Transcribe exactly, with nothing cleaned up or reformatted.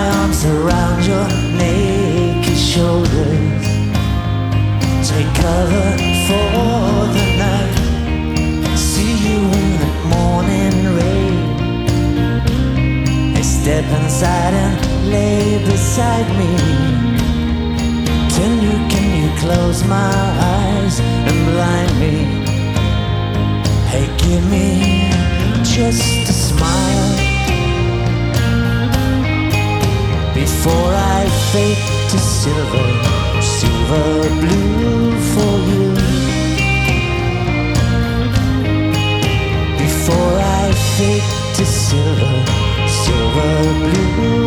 arms around your naked shoulders. Take cover for the night. See you in the morning rain. I step inside and lay beside me. Tell you, can you close my eyes and blind me? Hey, give me just a smile before I fade to silver, silver blue for you. Before I fade to silver, silver blue.